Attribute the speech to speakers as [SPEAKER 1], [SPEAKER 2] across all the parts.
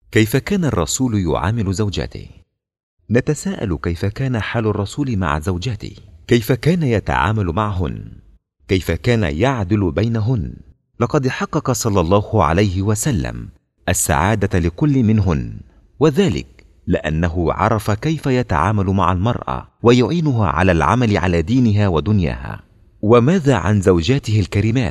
[SPEAKER 1] كيف كان الرسول يعامل زوجاته؟ نتساءل كيف كان حال الرسول مع زوجاته؟ كيف كان يتعامل معهن؟ كيف كان يعدل بينهن؟ لقد حقق صلى الله عليه وسلم السعادة لكل منهن، وذلك لأنه عرف كيف يتعامل مع المرأة ويعينها على العمل على دينها ودنياها. وماذا عن زوجاته الكريمات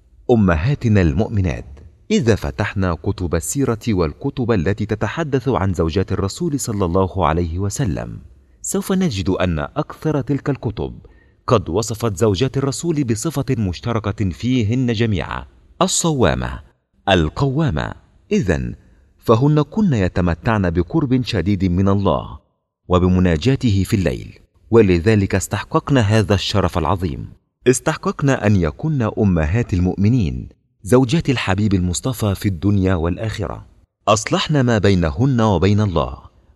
[SPEAKER 1] أمهاتنا المؤمنات؟ إذا فتحنا كتب السيرة والكتب التي تتحدث عن زوجات الرسول صلى الله عليه وسلم، سوف نجد أن أكثر تلك الكتب قد وصفت زوجات الرسول بصفة مشتركة فيهن جميعا: الصوامة، القوامة. إذن فهن كن يتمتعن بقرب شديد من الله وبمناجاته في الليل، ولذلك استحققن هذا الشرف العظيم. استحققن أن يكن أمهات المؤمنين زوجات الحبيب المصطفى في الدنيا والآخرة. أصلحن ما بينهن وبين الله،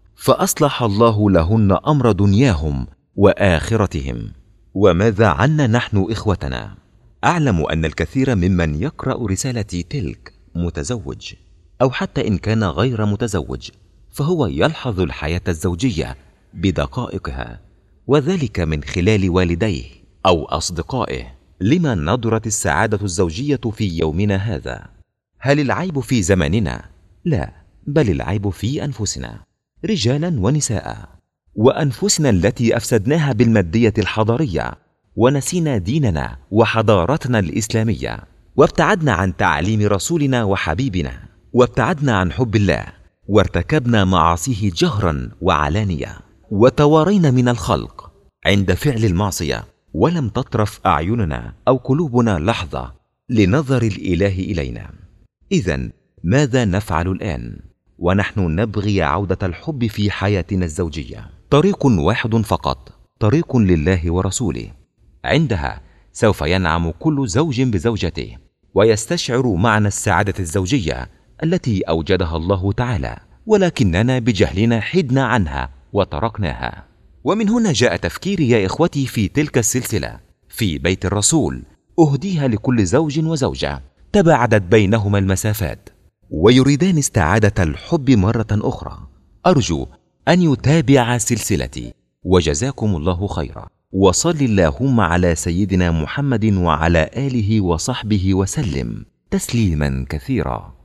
[SPEAKER 1] فأصلح الله لهن أمر دنياهم وآخرتهم. وماذا عنا نحن إخوتنا؟ أعلم أن الكثير ممن يقرأ رسالتي تلك متزوج، أو حتى إن كان غير متزوج فهو يلحظ الحياة الزوجية بدقائقها، وذلك من خلال والديه أو أصدقائه. لما ندرت السعادة الزوجية في يومنا هذا؟ هل العيب في زماننا؟ لا، بل العيب في أنفسنا، رجالا ونساء، وأنفسنا التي أفسدناها بالمادية الحضارية، ونسينا ديننا وحضارتنا الإسلامية، وابتعدنا عن تعليم رسولنا وحبيبنا، وابتعدنا عن حب الله، وارتكبنا معاصيه جهرا وعلانية، وتوارينا من الخلق عند فعل المعصية، ولم تطرف أعيننا أو قلوبنا لحظة لنظر الإله إلينا. إذن ماذا نفعل الآن ونحن نبغي عودة الحب في حياتنا الزوجية؟ طريق واحد فقط، طريق لله ورسوله. عندها سوف ينعم كل زوج بزوجته، ويستشعر معنى السعادة الزوجية التي أوجدها الله تعالى، ولكننا بجهلنا حدنا عنها وتركناها. ومن هنا جاء تفكيري يا إخوتي في تلك السلسلة في بيت الرسول، أهديها لكل زوج وزوجة تباعدت بينهما المسافات ويريدان استعادة الحب مرة أخرى. أرجو أن يتابع سلسلتي، وجزاكم الله خيرا، وصل اللهم على سيدنا محمد وعلى آله وصحبه وسلم تسليما كثيرا.